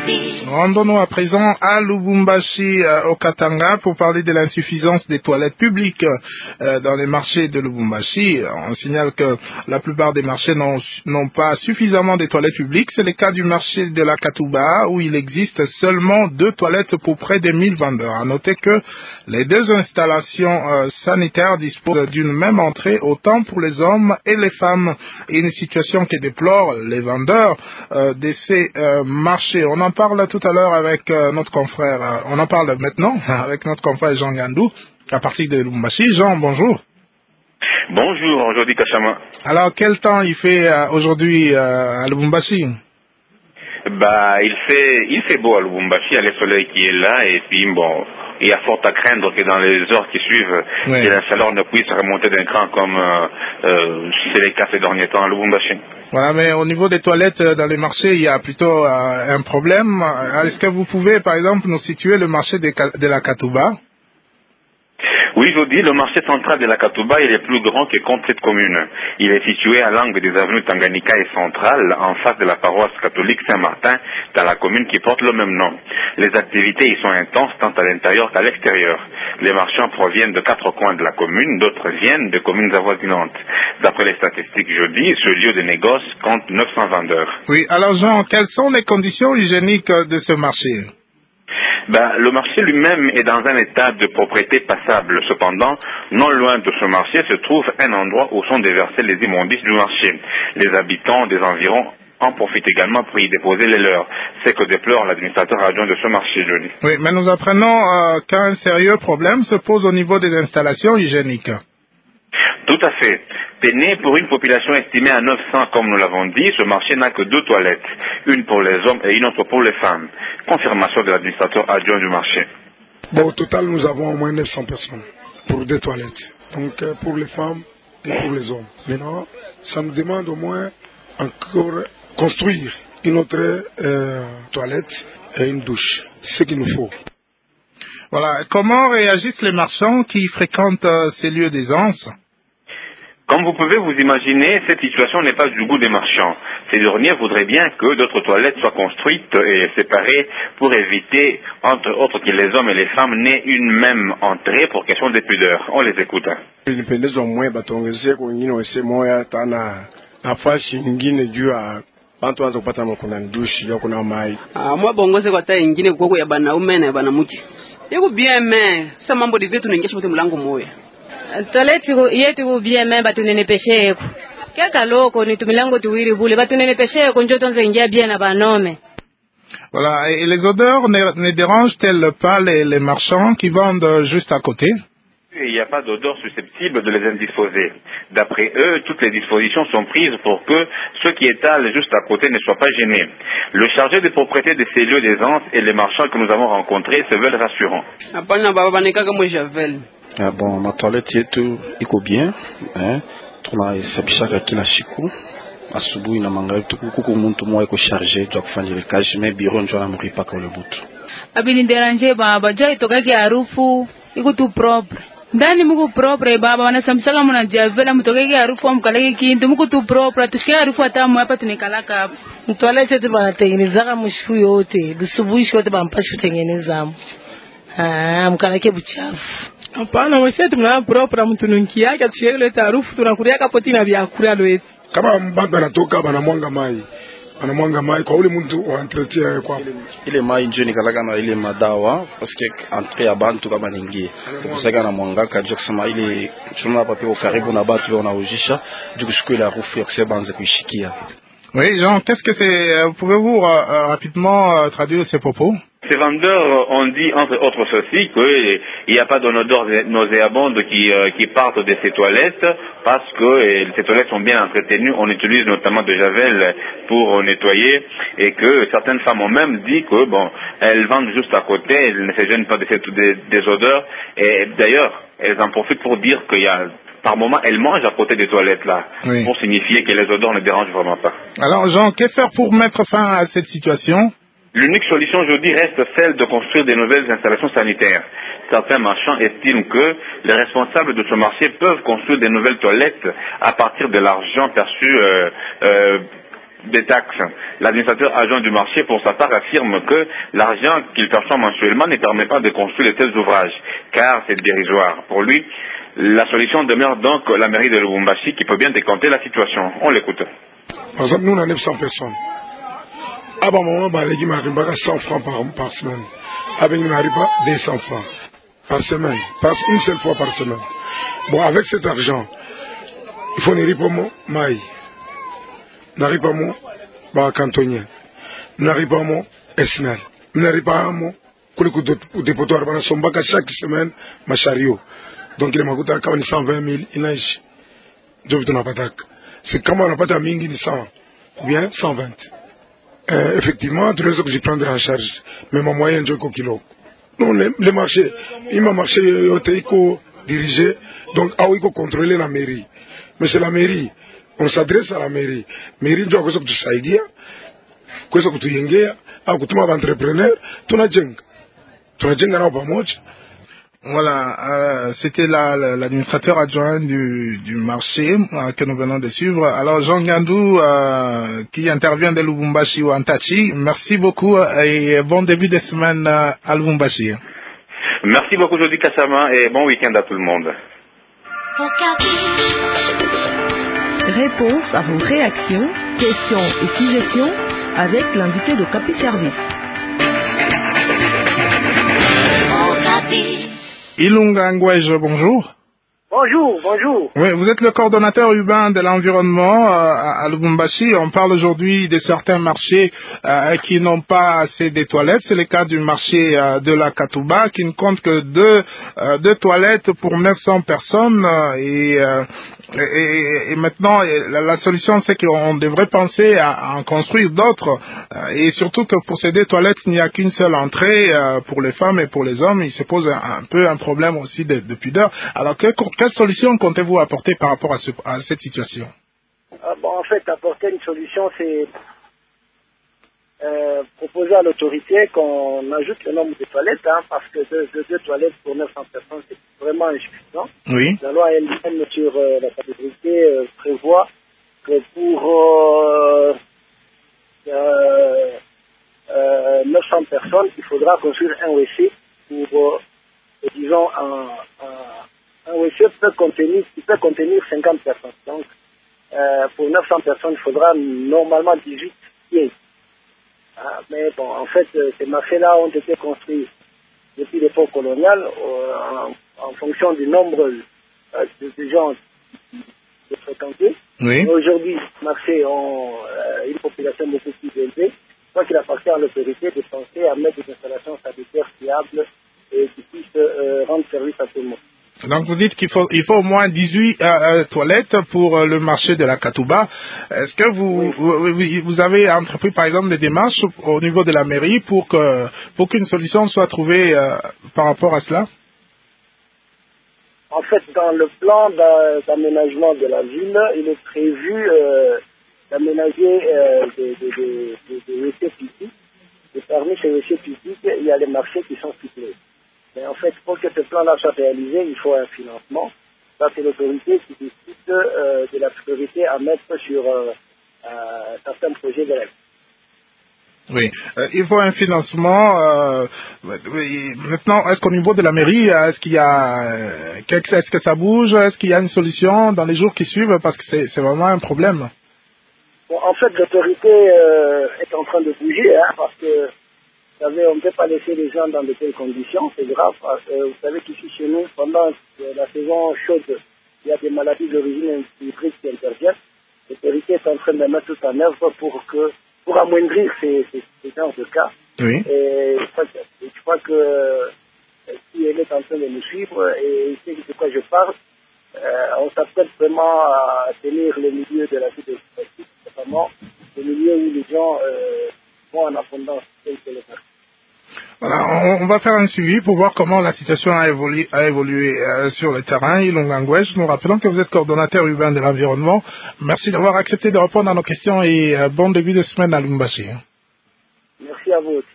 Rendons-nous à présent à Lubumbashi, au Katanga, pour parler de l'insuffisance des toilettes publiques dans les marchés de Lubumbashi. On signale que la plupart des marchés n'ont pas suffisamment de toilettes publiques. C'est le cas du marché de la Katuba, où il existe seulement 2 toilettes pour près de 1000 vendeurs. À noter que les 2 installations sanitaires disposent d'une même entrée, autant pour les hommes et les femmes. Une situation que déplorent les vendeurs de ces marchés. On en parle tout à l'heure avec notre confrère, on en parle maintenant avec notre confrère Jean Gandou, à partir de Lubumbashi. Jean, bonjour. Bonjour, aujourd'hui Kachama. Alors, quel temps il fait aujourd'hui à Lubumbashi? Il fait beau à Lubumbashi, il y a le soleil qui est là, et puis bon, il y a fort à craindre que dans les heures qui suivent, que la chaleur ne puisse remonter d'un cran comme si c'est le cas ces derniers temps à Lubumbashi. Voilà, mais au niveau des toilettes dans les marchés, il y a plutôt un problème. Est-ce que vous pouvez, par exemple, nous situer le marché de la Katuba? Oui, je dis, le marché central de la Katuba, il est plus grand que compte cette commune. Il est situé à l'angle des avenues Tanganyika et Centrale, en face de la paroisse catholique Saint-Martin, dans la commune qui porte le même nom. Les activités y sont intenses tant à l'intérieur qu'à l'extérieur. Les marchands proviennent de 4 coins de la commune, d'autres viennent de communes avoisinantes. D'après les statistiques jeudi, ce lieu de négoce compte 900 vendeurs. Oui, alors Jean, quelles sont les conditions hygiéniques de ce marché? Le marché lui-même est dans un état de propriété passable. Cependant, non loin de ce marché se trouve un endroit où sont déversés les immondices du marché. Les habitants des environs en profitent également pour y déposer les leurs. C'est que déplore l'administrateur adjoint de ce marché jeudi. Oui, mais nous apprenons qu'un sérieux problème se pose au niveau des installations hygiéniques. Tout à fait. Péné, pour une population estimée à 900, comme nous l'avons dit, ce marché n'a que 2 toilettes, une pour les hommes et une autre pour les femmes. Confirmation de l'administrateur adjoint du marché. Bon, au total, nous avons au moins 900 personnes pour 2 toilettes. Donc, pour les femmes et pour les hommes. Maintenant, ça nous demande au moins encore construire une autre toilette et une douche. C'est ce qu'il nous faut. Voilà. Comment réagissent les marchands qui fréquentent ces lieux d'aisance? Comme vous pouvez vous imaginer, cette situation n'est pas du goût des marchands. Ces derniers voudraient bien que d'autres toilettes soient construites et séparées pour éviter, entre autres, que les hommes et les femmes n'aient une même entrée pour question de pudeur. On les écoute. Mwa bongoze kwa taa ingine kwa ya banaume na banamuke. Yeko bien mais sasa mambo de vitu ningesha pote mlango moya. Toleti yetu bien mais batunenepeshe yeko. Kaka loko ni tumilango tuwiri bule batunenepeshe yeko njo tonze ingia bien na banome. Voilà, et les odeurs ne dérangent-elles pas les marchands qui vendent juste à côté? Il n'y a pas d'odeur susceptible de les indisposer. D'après eux, toutes les dispositions sont prises pour que ceux qui étalent juste à côté ne soient pas gênés. Le chargé de propriété de ces lieux d'aisance et les marchands que nous avons rencontrés se veulent rassurants. Bon, ma toilette yetu iko bien, tunasabishaka kila siku asubuhi na magharibi kuko mtu mmoja iko chargé de kufanya ile kazi, mais bureau ndio anamripa kwa butu. Abini déranger baba, joy tokaki harufu iko tu propre. Ndani muko propre baba, wanasambishaka mna javela mtokeki harufu mkaleki kintu muko tu propre, tushike harufu hatamu hapa tunekalaka hapa. Toilette yetu banatengenezaka mushifu yote, busubuhi yote bampashi kutengeneza. Mkaleke buchafu. Hapana, mwesetu mna propre mtununki yake tushike ile harufu tunakulia kapoti na vyakula lwetu. Kama mbaba anatoka banamwanga mai kwa ule mtu wa entretien kwa ile mai ndio nikalaka na ile madawa parce que entrée ya bantu kama ningie kusaka na mwangaka ndio kusema ile tuna papi au karibu na batu wanaojisha ndio kushukua la rufu ya kusema anze kuishikia. Oui, Jean, qu'est-ce que c'est? Pouvez-vous rapidement traduire ces propos? Ces vendeurs ont dit entre autres ceci qu'il n'y a pas d'odeur nauséabonde qui partent de ces toilettes parce que ces toilettes sont bien entretenues. On utilise notamment de javel pour nettoyer et que certaines femmes ont même dit que elles vendent juste à côté, elles ne se gênent pas des odeurs et d'ailleurs elles en profitent pour dire qu'il y a par moment elles mangent à côté des toilettes là, oui, pour signifier que les odeurs ne dérangent vraiment pas. Alors Jean, que faire pour mettre fin à cette situation? L'unique solution aujourd'hui reste celle de construire de nouvelles installations sanitaires. Certains marchands estiment que les responsables de ce marché peuvent construire de nouvelles toilettes à partir de l'argent perçu des taxes. L'administrateur adjoint du marché, pour sa part, affirme que l'argent qu'il perçoit mensuellement ne permet pas de construire de tels ouvrages, car c'est dérisoire. Pour lui, la solution demeure donc la mairie de Lubumbashi qui peut bien décanter la situation. On l'écoute. Par exemple, nous, on a 900 personnes. À un moment, il m'arrive 100 francs par semaine. Avec il m'arrive 200 francs par semaine. Passe une seule fois par semaine. Bon, avec cet argent, il faut n'arriver pas mon maï. N'arrive pas mon cantonien. N'arrive pas mon esnal. N'arrive pas mon dépotoir. Chaque semaine, ma chariot. Donc il m'a coûté 120 000. Il n'a pas. C'est comme on n'a pas de mingi ni 100 ou bien 120. Effectivement, tous les autres que je prendrai en charge. Mais mon moyen, je kilo. Non, les marchés, il m'a marché, il faut diriger. Donc, il faut contrôler la mairie. Mais c'est la mairie. On s'adresse à la mairie. Mairie, tu as quoi que tu sais, quoi que tu yenge, tu es entrepreneur, tu n'as pas. Tu n'as pas moi. Voilà, c'était l'administrateur adjoint du marché que nous venons de suivre. Alors Jean Gandou, qui intervient de Lubumbashi ou Antachi, merci beaucoup et bon début de semaine à Lubumbashi. Merci beaucoup Jody Kassama et bon week-end à tout le monde. Réponse à vos réactions, questions et suggestions avec l'invité de Capi Service. Ilunga Ngwej, bonjour. Bonjour. Oui, vous êtes le coordonnateur urbain de l'environnement à Lubumbashi. On parle aujourd'hui de certains marchés qui n'ont pas assez de toilettes. C'est le cas du marché de la Katouba qui ne compte que deux toilettes pour 900 personnes. Et maintenant, la solution, c'est qu'on devrait penser à en construire d'autres. Et surtout que pour ces deux toilettes, il n'y a qu'une seule entrée pour les femmes et pour les hommes. Il se pose un peu un problème aussi de pudeur. Alors, quelle solution comptez-vous apporter par rapport à cette situation? En fait, apporter une solution, c'est proposer à l'autorité qu'on ajoute le nombre de toilettes, parce que deux toilettes pour 900 personnes, c'est vraiment insuffisant. Oui. La loi elle-même sur la salubrité prévoit que pour 900 personnes, il faudra construire un WC pour, disons, un WC peut contenir 50 personnes. Donc, pour 900 personnes, il faudra normalement 18 pieds. Mais bon, en fait, ces marchés-là ont été construits depuis l'époque coloniale en fonction du nombre de gens de fréquenter. Oui. Aujourd'hui, les marchés ont une population beaucoup plus élevée. Donc, il appartient à l'autorité de penser à mettre des installations sanitaires fiables et qui puissent rendre service à tout le monde. Donc vous dites qu'il faut au moins 18 toilettes pour le marché de la Katouba. Est-ce que vous avez entrepris par exemple des démarches au niveau de la mairie pour qu'une solution soit trouvée par rapport à cela? En fait, dans le plan d'aménagement de la ville, il est prévu d'aménager des WC publics. Et parmi ces WC publics, il y a les marchés qui sont ciblés. Mais en fait, pour que ce plan-là soit réalisé, il faut un financement. Ça, c'est l'autorité qui décide de la priorité à mettre sur certains projets de règles. Oui, il faut un financement. Maintenant, est-ce qu'au niveau de la mairie, est-ce que ça bouge? Est-ce qu'il y a une solution dans les jours qui suivent? Parce que c'est vraiment un problème. Bon, en fait, l'autorité est en train de bouger, parce que vous savez, on ne peut pas laisser les gens dans de telles conditions, c'est grave. Vous savez qu'ici chez nous, pendant la saison chaude, il y a des maladies d'origine hydrique qui interviennent. L'autorité est en train de mettre tout en œuvre pour amoindrir ces genres de cas. Oui. Et je crois que si elle est en train de nous suivre et sait de quoi je parle, on s'apprête vraiment à tenir le milieu de la vie de l'État, notamment le milieu où les gens vont en abondance. Voilà, on va faire un suivi pour voir comment la situation a évolué sur le terrain. Ilunga Ngwej, nous rappelons que vous êtes coordonnateur urbain de l'environnement. Merci d'avoir accepté de répondre à nos questions et bon début de semaine à Lubumbashi. Merci à vous.